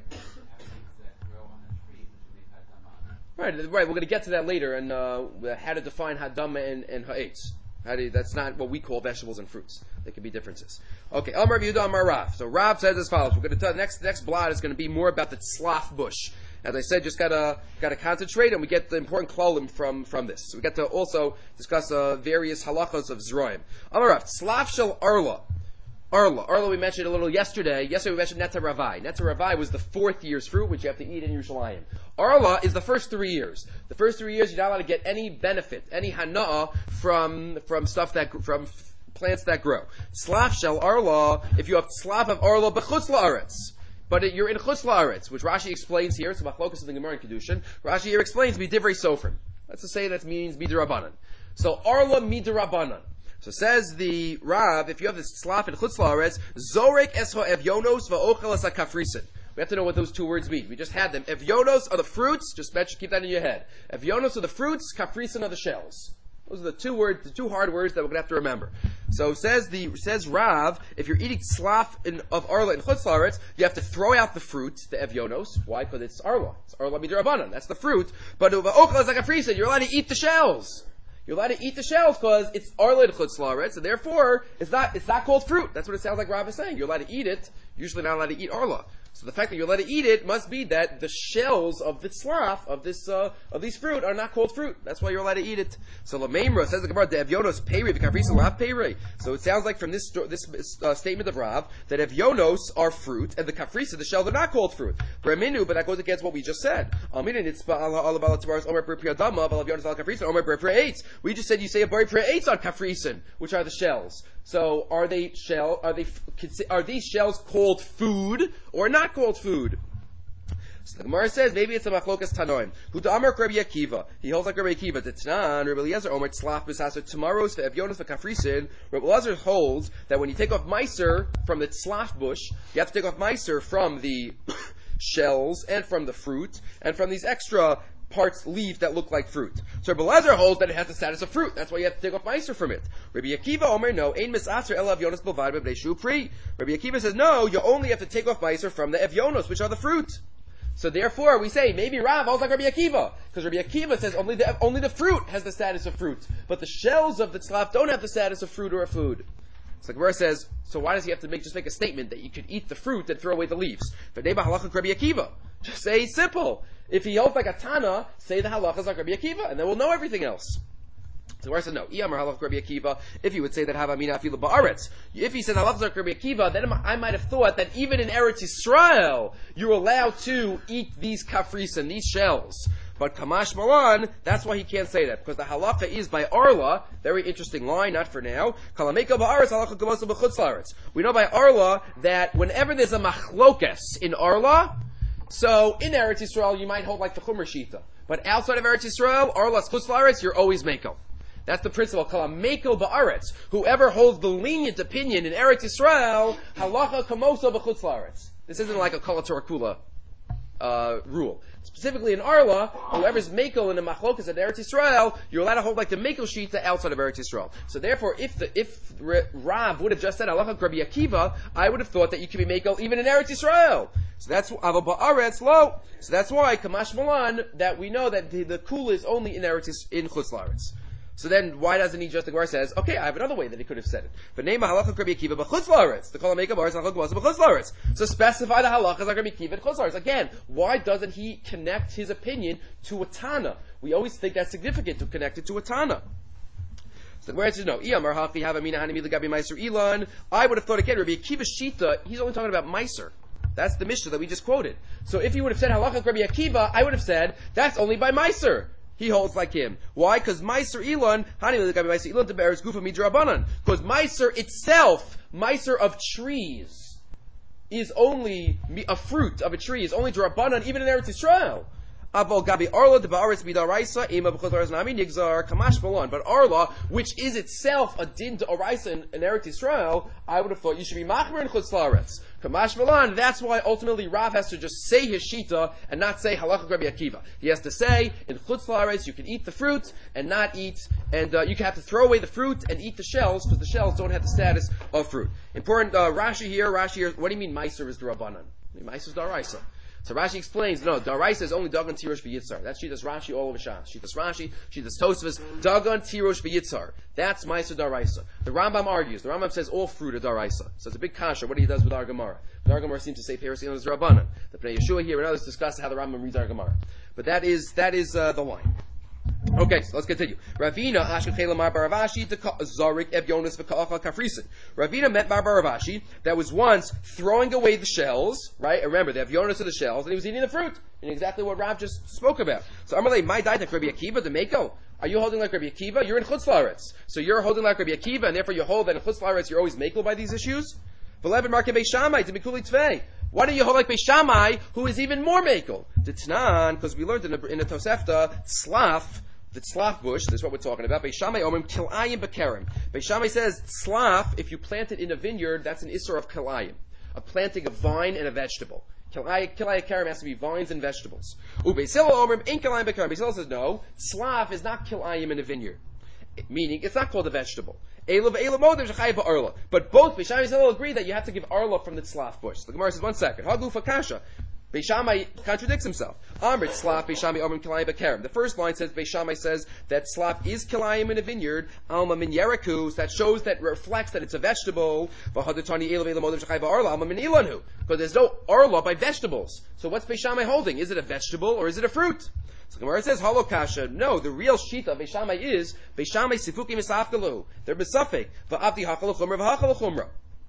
Right, right, we're going to get to that later, and uh, how to define hadama and, and ha'etz. How do you, that's not what we call vegetables and fruits. There can be differences. Okay, Amar Yehuda Amar Rav. So Rav says as follows. We're going to tell next next blot is going to be more about the tzlaf bush. As I said, just gotta gotta concentrate, and we get the important klolim from from this. So we get to also discuss uh, various halachos of zroim. Amar Rav, tzlaf shel arla. Arla. Arla we mentioned a little yesterday. Yesterday we mentioned Neta Ravai. Neta Ravai was the fourth year's fruit, which you have to eat in Yerushalayim. Arla is the first three years. The first three years you're not allowed to get any benefit, any hana'ah from, from stuff that, from plants that grow. Tzlaf shel Arla, if you have tzlaf of Arla b'chutz la'aretz. But it, you're in chutz la'aretz, which Rashi explains here, it's about focus of the Gemara in Kedushin. Rashi here explains midivrei sofrim. That's to say that means midirabanan. So Arla midirabanan. So says the Rav, if you have this tzlaf in chutz la'aretz, zorek esho evyonos va'ochel es hakafrisin. We have to know what those two words mean. We just had them. Evyonos are the fruits. Just mention, keep that in your head. Evyonos are the fruits. Kafrisin are the shells. Those are the two words, the two hard words that we're going to have to remember. So says the says Rav, if you're eating tzlaf in, of arla in chutz la'aretz, you have to throw out the fruit, the evyonos. Why? Because it's arla. It's arla midrabanan. That's the fruit. But va'ochel es hakafrisin. You're allowed to eat the shells. You're allowed to eat the shells because it's arla in chutz la'aretz, and therefore it's not it's not called fruit. That's what it sounds like Rav is saying. You're allowed to eat it. Usually not allowed to eat arla. So the fact that you're allowed to eat it must be that the shells of the tzlaf, of this, uh, of these fruit are not called fruit. That's why you're allowed to eat it. So Lameimra says the Gemara, the evyonos peri, the kafrisin lav peri. So it sounds like from this, this, uh, statement of Rav, that evyonos are fruit, and the kafrisa, the shells, are not called fruit. Breminu, but that goes against what we just said. We just said you say a bari pri eitz on kafrisin, which are the shells. So are they shell? Are they? Are these shells called food or not called food? So the Gemara says maybe it's a machlokas tanoim. Who to Amar Rabbi Akiva? He holds like Rabbi Akiva. T'tnan Rabbi Eliezer Omer tzlaf b'saser tamaros ve'evyonos ve'kafrisin. Rabbi Eliezer holds that when you take off meiser from the tzlaf bush, you have to take off meiser from the shells and from the fruit and from these extra parts leaf that look like fruit. So Rabbi Eliezer holds that it has the status of fruit. That's why you have to take off meiser from it. Rabbi Akiva Omer no, ein misaser elav yonos b'vad b'bnei shu pri. Rabbi Akiva says no, you only have to take off meiser from the evyonos, which are the fruit. So therefore we say maybe Rav holds like Rabbi Akiva, because Rabbi Akiva says only the only the fruit has the status of fruit, but the shells of the tzlaf don't have the status of fruit or a food. So the Gemara says, so why does he have to make just make a statement that you could eat the fruit and throw away the leaves? Rabbi Akiva. Just say simple. If he holds like a Tana, say the halachas like Rabbi Akiva, and then we'll know everything else. So the Gemara says no. Iyamar halach Rabbi Akiva. If he would say that havamina afilu ba'aretz, if he said halachas like Rabbi Akiva, then I might have thought that even in Eretz Yisrael you're allowed to eat these kafris and these shells. But Kamash Malan, that's why he can't say that, because the halacha is by Arla, very interesting line, not for now. Kalameka ba'aretz halacha k'mosa b'chutz la'aretz. We know by Arla that whenever there's a machlokes in Arla, So in Eretz Yisrael, you might hold like the Chumra Shita. But outside of Eretz Yisrael, Arlas Chutz La'aretz, you're always Meko. That's the principle called Meko Ba'aretz. Whoever holds the lenient opinion in Eretz Yisrael, Halacha Kamoso B'chutz La'aretz. This isn't like a Kol HaTorah Kula uh, rule. Specifically in Arla, whoever's Meko in the Machlokas at Eretz Yisrael, you're allowed to hold like the Meko Shita outside of Eretz Yisrael. So therefore, if the if Rav would have just said Halacha Rabbi Akiva, I would have thought that you could be Meko even in Eretz Yisrael. So that's Aval Ba'aretz Lo. So that's why Kamash Malan that we know that the, the Kula is only in Eretz in Chutz La'aretz. So then, why doesn't he just, the Gemara says, okay, I have another way that he could have said it. But name a halacha Rabbi Akiva b'chutz la'aretz. The kol ha'meika b'aretz halacha b'chutz la'aretz. So specify the halachas like Rabbi Akiva and chutz la'aretz. Again, why doesn't he connect his opinion to a Tana? We always think that's significant to connect it to a Tana. So the Gemara says, no. I would have thought again, Rabbi Akiva Shita, he's only talking about Meiser. That's the Mishnah that we just quoted. So if he would have said halacha Rabbi Akiva, I would have said, that's only by Meiser. He holds like him. Why? Because Meiser Elon, Meiser Elon to bear Gufa Midrabanan. Because Meiser itself, Meiser of trees, is only a fruit of a tree, is only Drabanan, even in Eretz Yisrael. But Arla, which is itself a din to Araisa in, in Eretz Yisrael, I would have thought you should be machmer in Chutz La'aretz. Kamash Malan, that's why ultimately Rav has to just say his shita and not say halacha Rabbi Akiva. He has to say in Chutz La'aretz you can eat the fruit and not eat, and uh, you can have to throw away the fruit and eat the shells because the shells don't have the status of fruit. Important uh, Rashi here. Rashi here. What do you mean Meiser is D'Rabbanan? I mean, Meiser is D'Araisa. So Rashi explains, no, Daraisa is only Dagon Tirosh B'Yitzhar. That's Shitas Rashi all over Shas. Shitas Rashi, Shitas Tosfos, Dagon Tirosh B'Yitzhar. That's Meiser Daraisa. The Rambam argues, the Rambam says all fruit are Daraisa. So it's a big kasha, what he does with our Gemara. The our Gemara seems to say Peres Elon is Rabbanan. The Pnei Yeshua here and others discuss how the Rambam reads our Gemara. But that is, that is uh, the line. Okay, so let's continue. Ravina Ashkechela Mar Baravashi to Zarik Ev Yonas V'Ka'acha Kafrisin. Ravina met Mar Baravashi that was once throwing away the shells, right? Remember, the Ev Yonas of the shells, and he was eating the fruit. And exactly what Rav just spoke about. So Amalei, my diet like Rabbi Akiva, the Meko. Are you holding like Rabbi Akiva? You're in Chutz La'aretz. So you're holding like Rabbi Akiva, and therefore you hold that in Chutz La'aretz you're always Meko by these issues? V'levin Marke Beis Shammai to Mikuli Tvei. Why don't you hold like Beis Shammai, who is even more Mekel? The Tnan, because we learned in the, in the Tosefta, Tzlaf, the tzlaf bush, this is what we're talking about. Beis Shammai omrim kilayim bekerem. Beis Shammai says tzlaf, if you plant it in a vineyard, that's an isser of kilayim, a planting a vine and a vegetable. Kilayim kerem has to be vines and vegetables. U Beis Hillel omrim in kilayim bekerem. Beis Hillel says no, tzlaf is not kilayim in a vineyard, meaning it's not called a vegetable. But both Beis Shammai and Beis Hillel agree that you have to give arla from the tzlaf bush. The Gemara says one second. Hagufa kasha. Beis Shammai contradicts himself. Amrit slaf Beis Shammai omrim kilayim bekerem. The first line says Beis Shammai says that slaf is kilayim in a vineyard. Alma min yerakus, that shows that reflects that it's a vegetable. V'hadatani elav elamodem shechai ba'arla alma min ilanu, because there's no arla by vegetables. So what's Beis Shammai holding? Is it a vegetable or is it a fruit? So Gemara says halokasha. No, the real shita of Beis Shammai is Beis Shammai sifukim misafkalu. They're besafik va'avdi hachal chumra v'hachal chumra.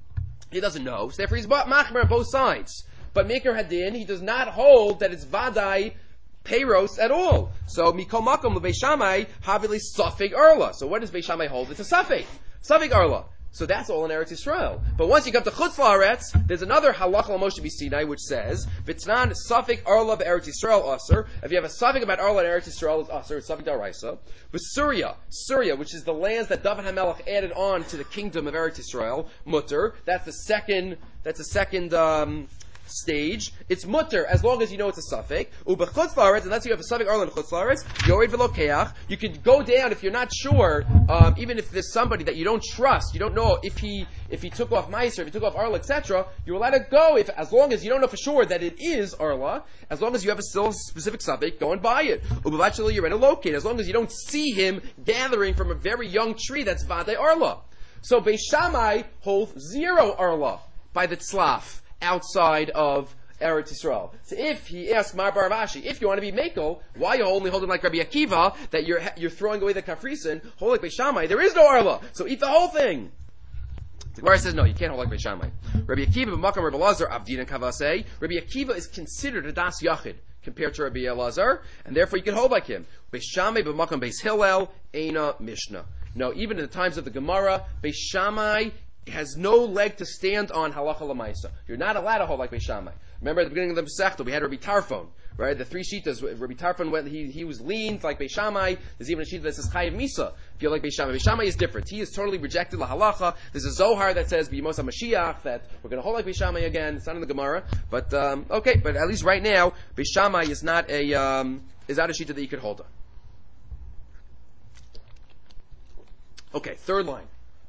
He doesn't know, so therefore he's machmer on both sides. But Maker Hadin, he does not hold that it's Vadai Peiros at all. So Mikol Makom Beis Shammai Havili Safek Arla. So what does Beis Shammai hold? It's a Safek. Safek Arla. So that's all in Eretz Yisrael. But once you come to Chutz La'aretz, there's another Halach L'Moshe B'Sinai which says V'tznan Safek Arla B'Eretz Yisrael Aser. If you have a Safek about Arla in Eretz Yisrael, it's Aser. It's Safek Daraisa. But Syria, Syria, which is the lands that David HaMelech added on to the kingdom of Eretz Yisrael, Mutter. That's the second. That's the second. Um, stage, it's mutter as long as you know it's a suffix. Uba chutz la'aretz, unless you have a suffix arla in chutz la'aretz, yored v'lokeach. You can go down if you're not sure, um, even if there's somebody that you don't trust, you don't know if he if he took off meiser, if he took off arla, et cetera. You're allowed to go if as long as you don't know for sure that it is arla. As long as you have a still specific suffix, go and buy it. Uba v'achel you're in a locate. As long as you don't see him gathering from a very young tree that's vadei arla. So Beis Shammai holds zero arla by the tzlaf outside of Eretz Yisrael. So if he asks Mar Baravashi, if you want to be Mekel, why are you only holding like Rabbi Akiva, that you're you're throwing away the Kafrisin, hold like Beis Shammai, there is no Arla, so eat the whole thing. The Gemara says, no, you can't hold like Beis Shammai. Rabbi Akiva b'makam Rabbi Elazar Avdin Kavasei. Rabbi Akiva is considered a Das Yachid compared to Rabbi Elazar, and therefore you can hold like him. Beis Shammai b'makam Beis Hillel Eina Mishnah. No, even in the times of the Gemara, Beis Shammai has no leg to stand on halacha lemaisa. You're not allowed to hold like Beis Shammai. Remember at the beginning of the Masechta, we had Rabbi Tarfon, right? The three shitas. Rabbi Tarfon went, he, he was lean like Beis Shammai. There's even a shita that says chayiv misa. If you're like Beis Shammai, Beis Shammai is different. He is totally rejected la halacha. There's a Zohar that says b'yemos HaMashiach that we're going to hold like Beis Shammai again. It's not in the Gemara, but um, okay. But at least right now, Beis Shammai is not a um, is not a shita that you could hold on. Okay, third line.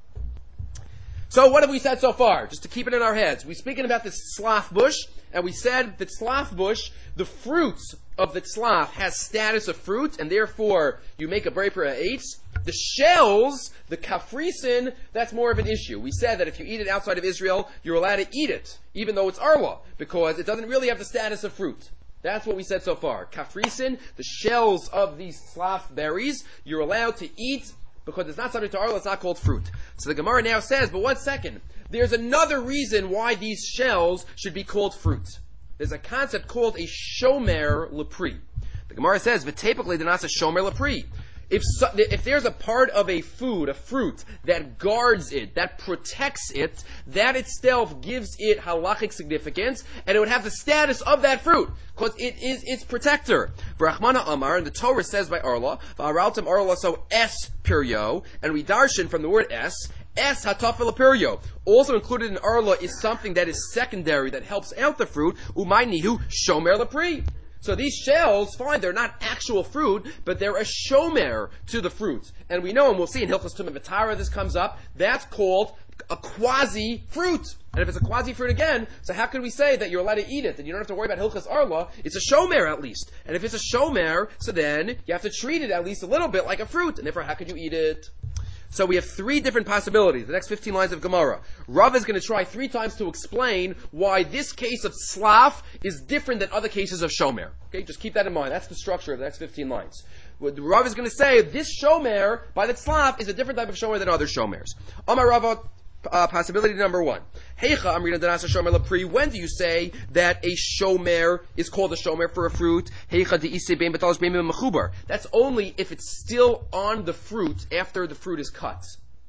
So what have we said so far? Just to keep it in our heads. We're speaking about this tzlaf bush, and we said that tzlaf bush, the fruit of the tzlaf has status of fruit, and therefore you make a breper eitz. The shells, the kafrisin, that's more of an issue. We said that if you eat it outside of Israel, you're allowed to eat it, even though it's arwa, because it doesn't really have the status of fruit. That's what we said so far. Kafrisin, the shells of these tzlaf berries, you're allowed to eat, because it's not subject to arla, it's not called fruit. So the Gemara now says, but one second, there's another reason why these shells should be called fruit. There's a concept called a shomer lepri. The Gemara says, v'tepically denasa shomer lepri. If so, if there's a part of a food, a fruit, that guards it, that protects it, that itself gives it halachic significance, and it would have the status of that fruit, because it is its protector. Brachmana Amar, and the Torah says by Arla, v'araltem Arla, so es pirio, and we darshan from the word es, es hatafel pirio. Also included in Arla is something that is secondary, that helps out the fruit, umaynihu shomer lepri. So these shells, fine, they're not actual fruit, but they're a shomer to the fruit. And we know, and we'll see in Hilchos Tumah V'Tara this comes up, that's called a quasi-fruit. And if it's a quasi-fruit again, so how can we say that you're allowed to eat it, and you don't have to worry about Hilchos Arla? It's a shomer at least. And if it's a shomer, so then you have to treat it at least a little bit like a fruit, and therefore how could you eat it? So we have three different possibilities. The next fifteen lines of Gemara. Rav is going to try three times to explain why this case of slaf is different than other cases of shomer. Okay, just keep that in mind. That's the structure of the next fifteen lines. What Rav is going to say, this shomer by the slaf is a different type of shomer than other shomers. Amar Rava, uh, possibility number one. Heicha amrina danasa shomer lepri. When do you say that a shomer is called a shomer for a fruit? Heicha de'ise bein betalos bein mechubar. That's only if it's still on the fruit after the fruit is cut.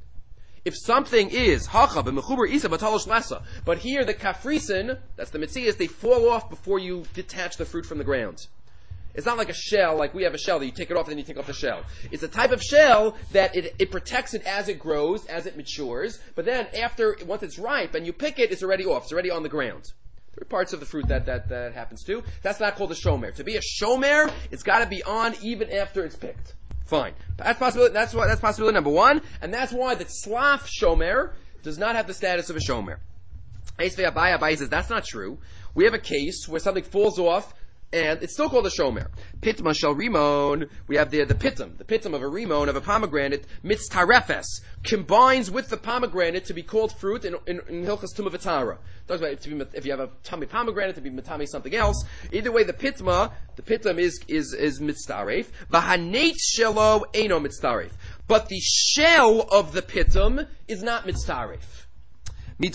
If something is hacha b'mechubar isa betalos lesa, but here the kafrisin, that's the mitzias, they fall off before you detach the fruit from the ground. It's not like a shell, like we have a shell that you take it off and then you take off the shell. It's a type of shell that it, it protects it as it grows, as it matures, but then after, once it's ripe and you pick it, it's already off, it's already on the ground. There are parts of the fruit that that, that happens to. That's not called a shomer. To be a shomer, it's got to be on even after it's picked. Fine. That's possibility, that's why, that's possibility number one, and that's why the slaf shomer does not have the status of a shomer. Eisvei Abai, Abai says, that's not true. We have a case where something falls off, and it's still called a shomer. Pitma shel rimon. We have the the pitum, the pitum of a rimon, of a pomegranate, mitztarefes, combines with the pomegranate to be called fruit in, in, in Hilchos Tumah V'Tara. Talks about to be, if you have a tummy pomegranate to be matami something else. Either way, the pitma, the pitum is is is mitztaref. V'haneit shelo eno mitztaref. But the shell of the pitum is not mitztaref. From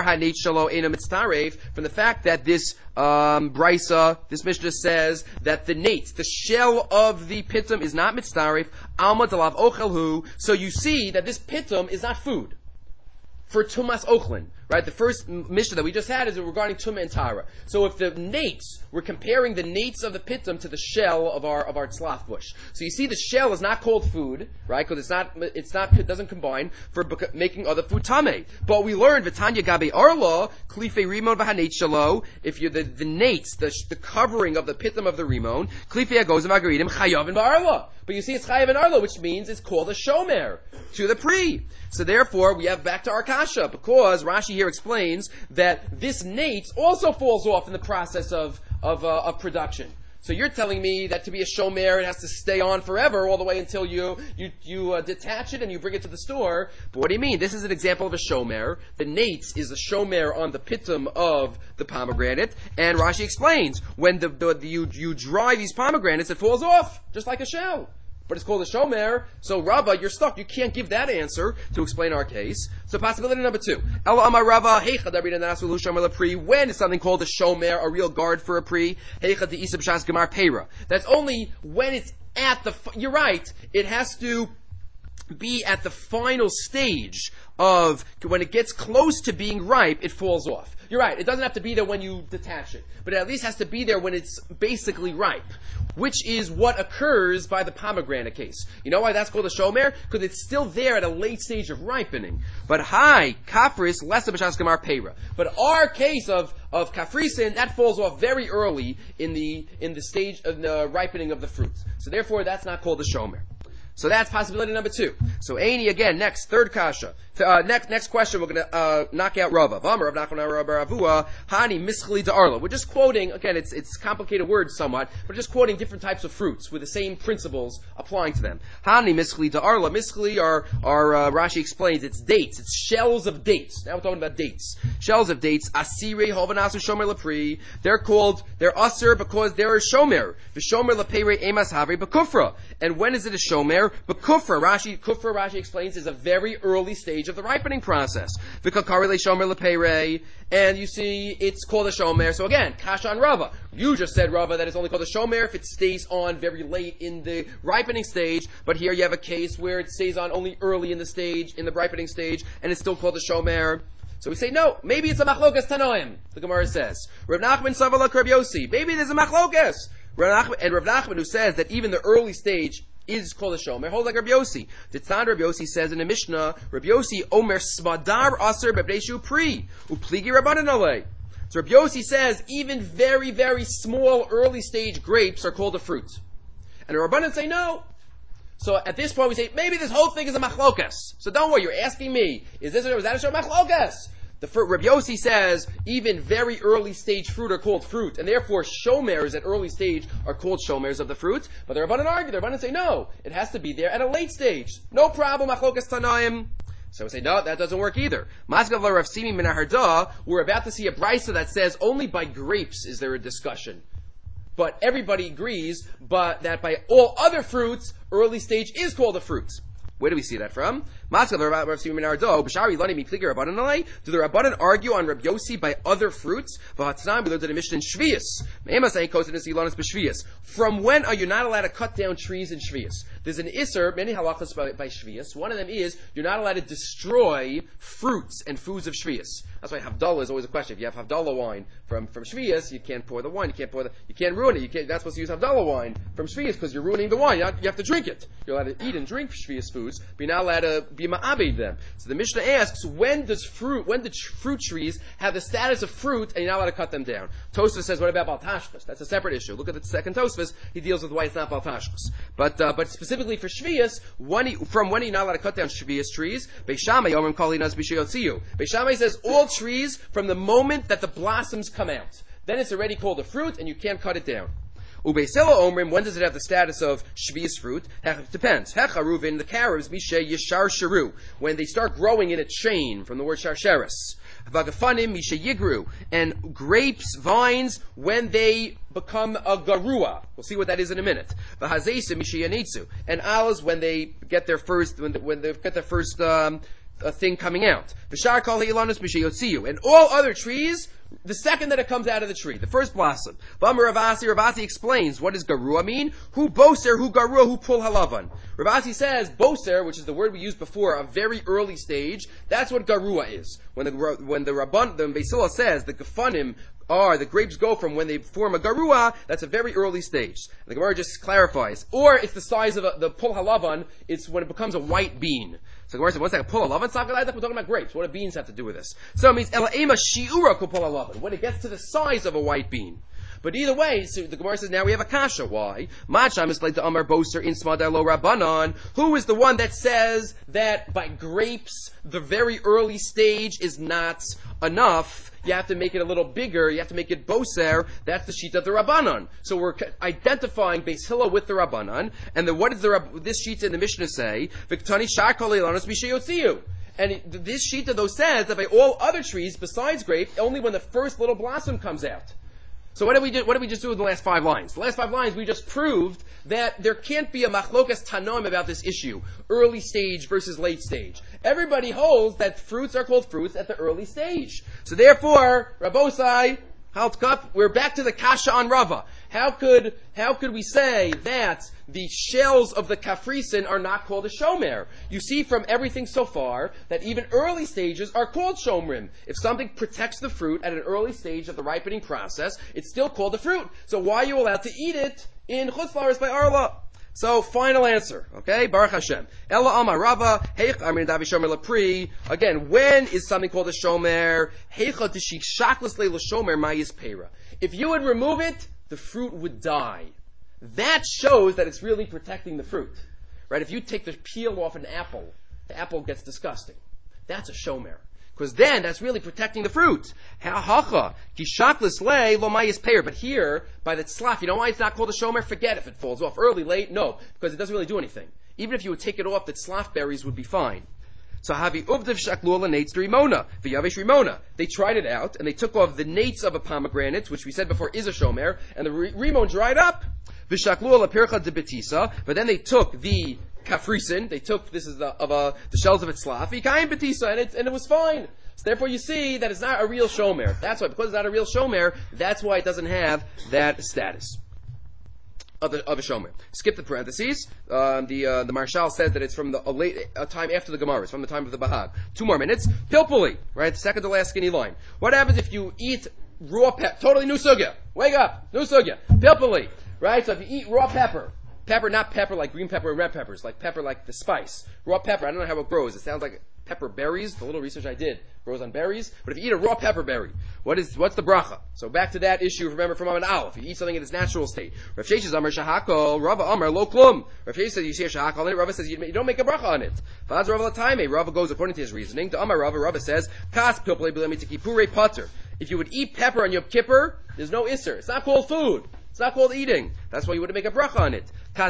the fact that this um, brisa, this Mishnah says that the nate, the shell of the pitum is not mitzaref, alma dalav ochelhu. So you see that this pitum is not food for tumas ochlin, right? The first Mishnah that we just had is regarding tumah and tara. So if the nates, we're comparing the nates of the pitum to the shell of our of our tzlaf bush. So you see, the shell is not called food, right? Because it's not, it's not, it doesn't combine for making other food tameh. But we learned v'tanya gabe arla klife rimon v'hanate shalo. If you the the nates, the the covering of the pitum of the rimon, klife agos v'agaridim chayavin ba'arla. But you see, it's chayav and arla, which means it's called a shomer to the pri. So therefore, we have back to our kasha, because Rashi here explains that this nate also falls off in the process of of, uh, of production. So you're telling me that to be a shomer, it has to stay on forever, all the way until you you you uh, detach it and you bring it to the store. But what do you mean? This is an example of a shomer. The nates is a shomer on the pitum of the pomegranate, and Rashi explains when the, the, the you you dry these pomegranates, it falls off just like a shell. But it's called a shomer, so Rava, you're stuck. You can't give that answer to explain our case. So possibility number two. When is something called a shomer, a real guard for a pri? That's only when it's at the, you're right, it has to be at the final stage of, when it gets close to being ripe, it falls off. You're right, it doesn't have to be there when you detach it, but it at least has to be there when it's basically ripe, which is what occurs by the pomegranate case. You know why that's called a shomer? Because it's still there at a late stage of ripening. But hi, kafris, less of b'shas gamar peira. But our case of of kafrisin, that falls off very early in the in the stage of the ripening of the fruits. So therefore, that's not called a shomer. So that's possibility number two. So Aini again, next, third kasha. Uh, next next question, we're going to uh, knock out Rava. V'amar Rav Nachman Rabba Ravua, Hani mischli da'arla. We're just quoting, again, it's it's complicated words somewhat, but just quoting different types of fruits with the same principles applying to them. Hani mischli da'arla. Mischli are, are uh, Rashi explains, it's dates, it's shells of dates. Now we're talking about dates. Shells of dates, asire hovanasu shomer lepri. They're called, they're aser because they're a shomer. V'shomer lepere emas havri b'kufra. And when is it a shomer? B'kufra. Rashi, kufra, Rashi explains, is a very early stage of the ripening process. V'kakari le shomer lepere. And you see, it's called a shomer. So again, kasha on Rava. You just said, Rava, that it's only called a shomer if it stays on very late in the ripening stage. But here you have a case where it stays on only early in the stage, in the ripening stage, and it's still called a shomer. So we say, no, maybe it's a machlokas tanoim, the Gemara says. Rav Nachman savala Rav Yossi. Maybe there's a machlokas. Rav Nachman, and Rav Nachman, who says that even the early stage is called a shomer, hold like Rav Yossi. The Tzad Rav Yossi says in the Mishnah, Rav Yossi omer smadar aser bebreishu pri upligi rabbanan alei. So Rav Yossi says even very, very small early stage grapes are called a fruit. And the Rabbanan say no. So at this point we say, maybe this whole thing is a machlokas. So don't worry, you're asking me, is this or is that a show machlokas? The Rav Yossi says even very early stage fruit are called fruit, and therefore shomers at early stage are called shomers of the fruit. But the Rabbanan argue, the Rabbanan say no, it has to be there at a late stage. No problem, machlokas tanaim. So we say, no, that doesn't work either. Maskav Rav Simi min Harda, we're about to see a brisa that says only by grapes is there a discussion. But everybody agrees but that by all other fruits, early stage is called a fruit. Where do we see that from? Do the Rabbanan argue on Rabbi Yossi by other fruits? We learned in the Mishnah in Shvius. From when are you not allowed to cut down trees in Shvius? There's an Isser, many halachas by, by Shvius. One of them is you're not allowed to destroy fruits and foods of Shvius. That's why Havdalah is always a question. If you have Havdalah wine from, from Shvius, you can't pour the wine. You can't pour the, you can't ruin it. You can't, you're not supposed to use Havdalah wine from Shvius because you're ruining the wine. You have, you have to drink it. You're allowed to eat and drink Shvius foods, but you're not allowed to be ma'abed them. So the Mishnah asks, when does fruit, when do tr- fruit trees have the status of fruit and you're not allowed to cut them down? Tosfos says, what about Baltashkas? That's a separate issue. Look at the second Tosfos. He deals with why it's not Baltashkas. But, uh, but specifically for Shvius, when he, from when you're not allowed to cut down Shvius trees, Beis Shammai Omrim Kol Hinas B'Sheyotziu. Beis Shammai says all trees from the moment that the blossoms come out. Then it's already called a fruit and you can't cut it down. Ubeis Hillel Omrim, when does it have the status of Shvius fruit? It depends. Hecharuvin, the carobs, Mishe Yishar Sharu, when they start growing in a chain, from the word Sharsheris. Vagafanim, Mishe Yigru, and grapes, vines, when they become a garua. We'll see what that is in a minute. Vahazesa, Mishe Yanitzu, and olives, when they get their first, when, when they get their first, um, a thing coming out. V'shar kol ha'ilanus b'sheyotziu, and all other trees, the second that it comes out of the tree, the first blossom. B'amar Ravasi, Ravasi explains, what does garua mean? Who boser, who garua, who pul halavan. Ravasi says, boser, which is the word we used before, a very early stage, that's what garua is. When the, when the Rabban, the Beis Hillel says, the gefanim are, the grapes go from when they form a garua, that's a very early stage. The Gemara just clarifies. Or it's the size of a, the pul halavan, it's when it becomes a white bean. So the Gemara said, one second, pul halavan, we're talking about grapes. What do beans have to do with this? So it means, ela'ema shi'ura ku pul halavan, when it gets to the size of a white bean. But either way, so the Gemara says now we have a kasha. Why? Macham is like the Amar Boser in Smadar Lo Rabbanan. Who is the one that says that by grapes, the very early stage is not enough? You have to make it a little bigger. You have to make it Boser. That's the sheet of the Rabbanan. So we're identifying Beis Hillel with the Rabbanan. And then what does the this sheet in the Mishnah say? Viktani Shar Kol Ilanos B'Sheyotziu. And it, this sheet of those says that by all other trees besides grape, only when the first little blossom comes out. So what did we do, what did we just do in the last five lines? The last five lines we just proved that there can't be a machlokas tanoim about this issue. Early stage versus late stage. Everybody holds that fruits are called fruits at the early stage. So therefore, Rabbosai, Halt Cup, we're back to the kasha on Rava. how could how could we say that the shells of the kafrisin are not called a shomer? You see from everything so far that even early stages are called shomrim. If something protects the fruit at an early stage of the ripening process, it's still called a fruit. So why are you allowed to eat it in chutz la'aretz by arla? So, final answer, okay? Baruch Hashem. Ella Amar Rava, Heich Amrin Davi Shomer Lapri. Again, when is something called a shomer? Heicha Tishik Shaklas Le Shomer Mayis Pera. If you would remove it, the fruit would die. That shows that it's really protecting the fruit. Right? If you take the peel off an apple, the apple gets disgusting. That's a shomer. Because then that's really protecting the fruit. Hacha, kishaklis le lo mayis peir. But here, by the tzlaf, you know why it's not called a shomer? Forget if it falls off early, late. No, because it doesn't really do anything. Even if you would take it off, the tzlaf berries would be fine. So havi uvdiv shaklula nates rimona v'yavish rimona. They tried it out and they took off the nates of a pomegranate, which we said before is a shomer, and the rimon dried up. V'shaklula pircha de betisa. But then they took the kafrisin, they took this is the of a the shells of its slav, v'kayim betisa, and it and it was fine. So therefore, you see that it's not a real shomer. That's why, because it's not a real shomer, that's why it doesn't have that status of a, of a shomer. Skip the parentheses. Uh, the uh, the Marshal says that it's from the a late a time after the Gemara. It's from the time of the Bahag. Two more minutes. Pilpuli, right? Second to last skinny line. What happens if you eat raw pepper? Totally new sugya. Wake up, new sugya. Pilpuli, right? So if you eat raw pepper. Pepper, not pepper like green pepper and red peppers, like pepper like the spice. Raw pepper, I don't know how it grows. It sounds like pepper berries. The little research I did grows on berries. But if you eat a raw pepper berry, what is what's the bracha? So back to that issue, remember from Amman Aleph. If you eat something in its natural state. Rav Sheshes Amar Shahakol, Rava Amar Lo Klum. Rav Sheshes says you see a Shahakol in it, Rava says you, you don't make a bracha on it. Faz Rava Lataime, Rava goes according to his reasoning. To Amar Rava, Rava says, Kas Pilpule Bilemi Tikipure Putter. If you would eat pepper on Yom Kippur, there's no isser. It's not called food. It's not called eating. That's why you wouldn't make a bracha on it.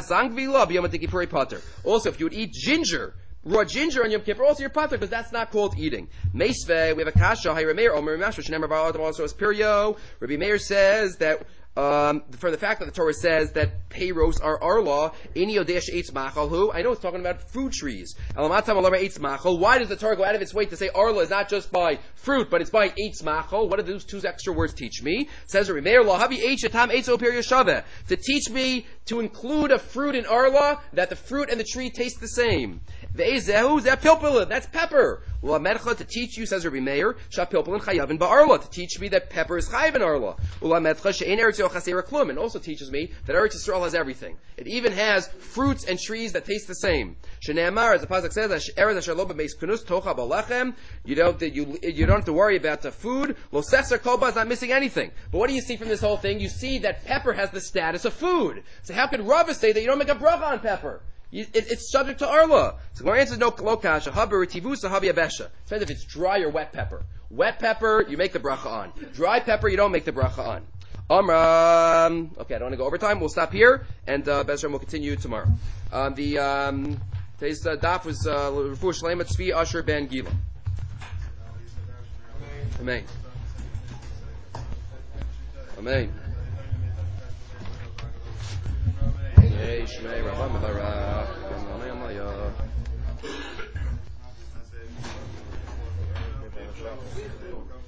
Also, if you would eat ginger, raw ginger on Yom Kippur, also you're pater, because that's not called eating. Meisve, we have a kasha, Rabbi Meir, Omer Mashra, Shenemar Ba'al also as Pirio. Rabbi Meir says that um, for the fact that the Torah says that peiros are arla, Eni Yodesh Eitz Machalhu, I know it's talking about fruit trees. Alamatam Alara Eitz Machal. Why does the Torah go out of its way to say arla is not just by fruit, but it's by Eitz Machal? What do those two extra words teach me? Says Rabbi Meir, Lo Havi Eitz Shetam Eitz Opir Yoshaveh. To teach me to include a fruit in arla, that the fruit and the tree taste the same. Ve'ezehu zeh pilpulin. That's pepper. Ulamercha, to teach you, says Rabbi Meir, Shah pilpulin chayavin ba'arla. To teach me that pepper is chayav in arla. Ulamercha she'ein eretz Yisrael chaser klum. And also teaches me that Eretz Yisrael has everything. It even has fruits and trees that taste the same. Shene'amar, as the pasuk says, Eretz asher lo b'meis kunus tocha b'lechem. You don't you you don't have to worry about the food. Lo seser kolba is not missing anything. But what do you see from this whole thing? You see that pepper has the status of food. So how could Rava say that you don't make a bracha on pepper? You, it, it's subject to arla. So our answer is no lokasha. Haber tivusa habi abesha. Depends if it's dry or wet pepper. Wet pepper, you make the bracha on. Dry pepper, you don't make the bracha on. Um, okay, I don't want to go overtime. We'll stop here, and uh, Bezram will continue tomorrow. Um, the um, today's uh, daf was Refuah Shlema Tzvi Asher Ben Gila. Amen. Amen. Yei Shmei Rabban Barak. Amen.